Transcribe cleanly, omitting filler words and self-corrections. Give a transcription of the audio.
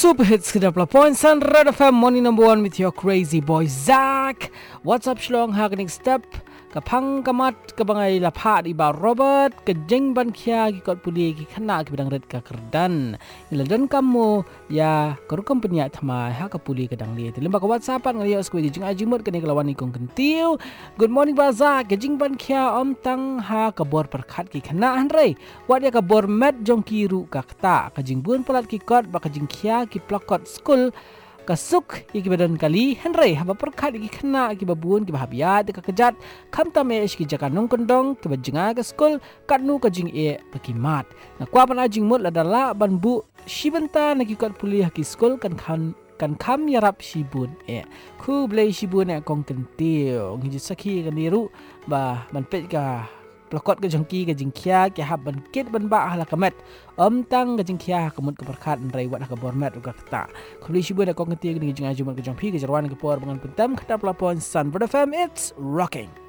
Super hits kita point Sun Red FM morning number 1 with your crazy boy Zach. What's up shlong haganing step kapang kamat kabangai lapha di ba Robert kejeng ban kia ki kot puli ki khana ki bidang red ka kerdan iladan kamu ya karu company thama ha ka puli kadang li lemba ka WhatsApp ngali os ko jing ajimut kene kelawan ni kong kentiu. Good morning ba Zach kejeng ban kia om tang ha ka bor perkhat ki khana hanrei wat ya ka bor met jong ki ru ka kta kajing bun pelat ki kot ba kajing kia ki plakot school kasuk iki badan kali henry haba perkhat iki kena iki babun ki bahabiat ka kejat kam tame iski jaka nong kendong ke bajenga ke skul kanu ka jing e pakimat na kwa pan ajing mut ladala ban bu shibenta na ki kat pulih ki skul kan kam yarap shibun e ku blai shibun e kong kentiu ngi sakhi kan diru ba ban pet ka plakot ke jongki ke jingkia ke hab ban kit ban ba hala kamet tang ke jingkia kemut ke perkhat rai wat ka bormat uga kata khuli shibu da kong ti ke jing ajumat ke jongpi ke jarwan ke por bangan pentam kata pelapon Sun FM it's rocking.